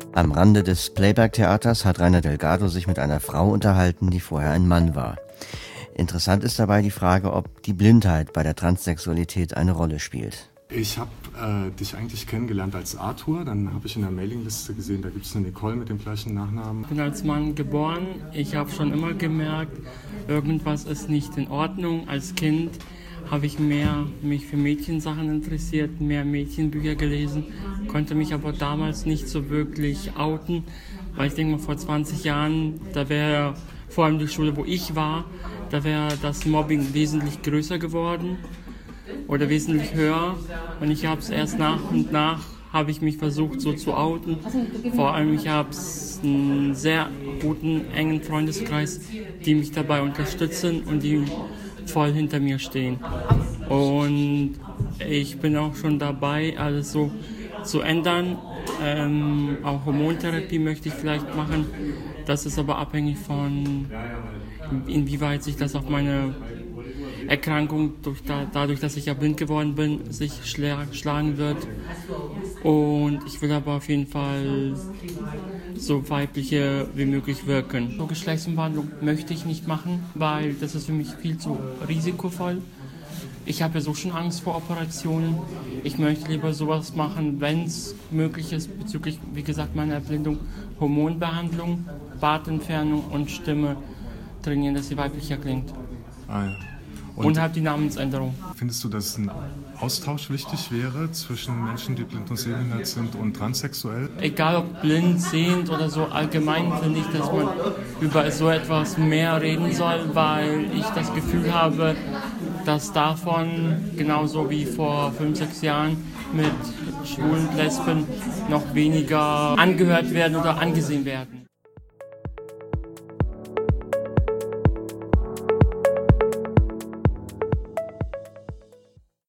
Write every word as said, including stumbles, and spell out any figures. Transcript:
Am Rande des Playback-Theaters hat Rainer Delgado sich mit einer Frau unterhalten, die vorher ein Mann war. Interessant ist dabei die Frage, ob die Blindheit bei der Transsexualität eine Rolle spielt. Ich habe äh, dich eigentlich kennengelernt als Arthur, dann habe ich in der Mailingliste gesehen, da gibt es eine Nicole mit dem gleichen Nachnamen. Ich bin als Mann geboren, ich habe schon immer gemerkt, irgendwas ist nicht in Ordnung. Als Kind habe ich mehr mich für Mädchensachen interessiert, mehr Mädchenbücher gelesen, konnte mich aber damals nicht so wirklich outen, weil ich denke mal vor zwanzig Jahren, da wäre vor allem die Schule, wo ich war, da wäre das Mobbing wesentlich größer geworden oder wesentlich höher, und ich habe es erst nach und nach, habe ich mich versucht so zu outen. Vor allem ich habe einen sehr guten, engen Freundeskreis, die mich dabei unterstützen und die voll hinter mir stehen. Und ich bin auch schon dabei, alles so zu ändern. Ähm, auch Hormontherapie möchte ich vielleicht machen. Das ist aber abhängig von, inwieweit sich das auf meine Erkrankung, durch da, dadurch, dass ich ja blind geworden bin, sich schla- schlagen wird. Und ich will aber auf jeden Fall so weibliche wie möglich wirken. So Geschlechtsumwandlung möchte ich nicht machen, weil das ist für mich viel zu risikovoll. Ich habe ja so schon Angst vor Operationen. Ich möchte lieber sowas machen, wenn es möglich ist, bezüglich, wie gesagt, meiner Erblindung, Hormonbehandlung, Bartentfernung und Stimme trainieren, dass sie weiblicher klingt. Ah, ja. Und, und halt die Namensänderung. Findest du, dass ein Austausch wichtig wäre zwischen Menschen, die blind und sehbehindert sind, und transsexuell? Egal ob blind, sehend oder so, allgemein finde ich, dass man über so etwas mehr reden soll, weil ich das Gefühl habe, dass davon, genauso wie vor fünf, sechs Jahren mit Schwulen, Lesben, noch weniger angehört werden oder angesehen werden.